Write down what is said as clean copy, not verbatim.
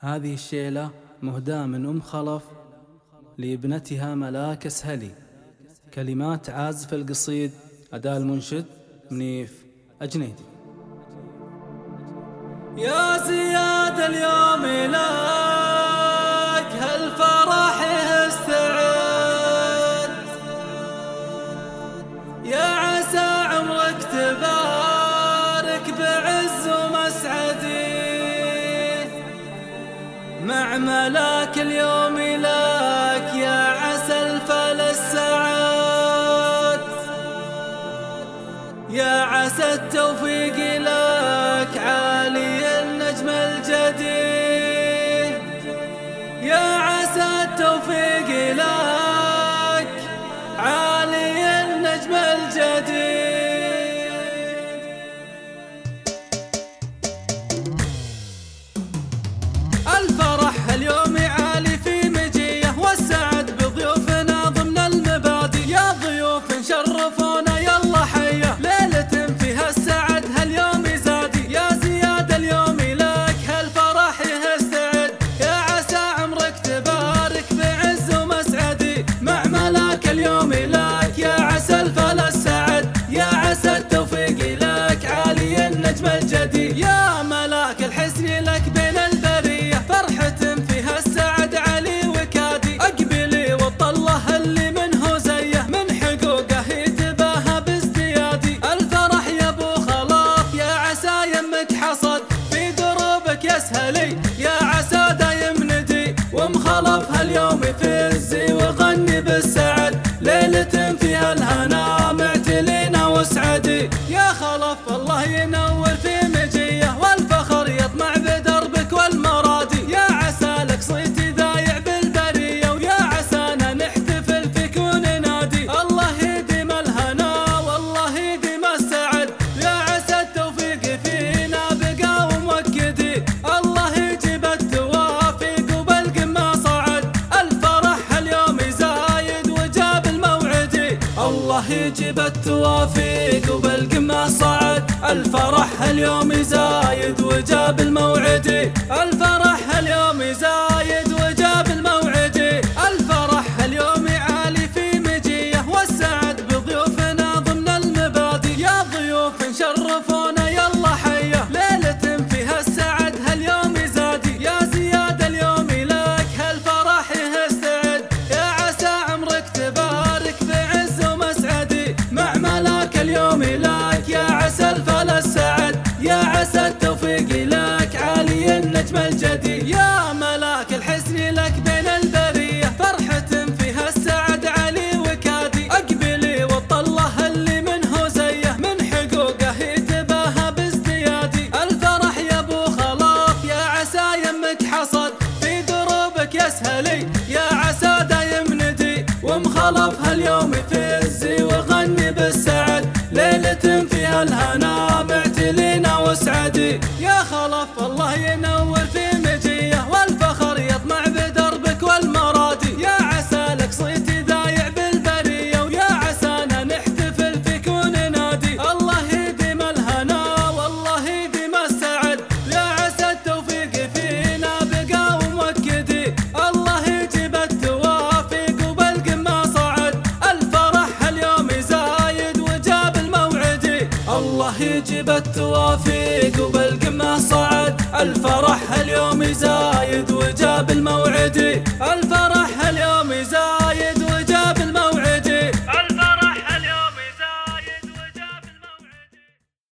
هذه الشيلة مهداة من أم خلف لابنتها ملاك أسهلي. كلمات عازف القصيد، أداء المنشد منيف أجنيدي. يا زياد اليوم لك هالفرح استعد، يا عسى عمرك تبارك بعز ومسعدي، مع ملاك اليوم لك يا عسى الفل السعد، يا عسى التوفيق لك عالي النجم الجديد، يا عسى التوفيق لك عالي النجم الجديد. الفرح اليوم عالي في مجيه، والسعد بضيوفنا ضمن المبادئ، يا ضيوف شرفونا يلا حيه، ليلة فيها السعد هاليوم زادي، يا زياد اليوم لك هالفرح يستعد، يا عسى عمرك تبارك بعز ومسعدي، مع ملاك اليوم لك يا عسى الفل السعد، يا عسى التوفيق لك عالي النجم الجديد، يا ملاك الحسن لك بين البريه، فرحة فيها السعد علي وكادي، اقبلي والطله اللي منه زيه، من حقوقه يتباهى بازديادي، الفرح يا ابو خلاف يا عسى يمك حصد، في دروبك يسهلي يا عسى دايم ندي، وام خلف هاليوم فزي وغني بالسعد، ليلة فيها الهنا معتلينا وسعدي، يا خلف الله ينور في مجيه، والفخر يطمع بدربك والمرادي، يا عسى لك صيتي ذايع بالبريه، ويا عسانا نحتفل فيك وننادي، الله يديم الهنا والله يديم السعد، يا عسى التوفيق فينا بقى ومؤكدي، الله يجيب التوافيق وبالقمة صعد، الفرح اليوم زايد وجاب الموعدي، الله يجيب التوافيق وبالقمة صعد، الفرح اليوم زايد وجاب الموعدي، الفرح اليوم زايد وجاب الموعدي، الفرح اليوم عالي في مجيه، والسعد بضيوفنا ضمن المبادئ، يا ضيوف شرفونا يلا حيه، ليلة فيها السعد هاليوم زادي، يا زياد اليوم لك هالفرح يستعد، يا عسى عمرك تبارك بعز ومسعدي، مع ملاك اليوم لك يا عسى الفل السعد، يا عسى التوفيق لك عالي النجم الجديد، يا ملاك الحسن لك بين البريه، فرحة فيها السعد علي وكادي، اقبلي والطله اللي منه زيه، من حقوقه يتباهى بازديادي، الفرح يا ابو خلاف يا عسى يمك حصد، في دروبك يسهلي يا عسى دايم ندي، وام خلف هاليوم فزي وغني بالسعد، ليلة فيها الهنا معتلينا وسعدي، يا خلف الله ينور في مجيه، والفخر يطمع بدربك والمرادي، يا عسى لك صيتي ذايع بالبريه، ويا عسانا نحتفل فيك وننادي، الله يديم الهنا والله يديم السعد، يا عسى التوفيق فينا بقى ومؤكدي، الله يجيب التوافيق وبالقمة صعد، الفرح اليوم زايد وجاب الموعدي، الله يجيب التوافيق وبالقمة صعد، الفرح اليوم زايد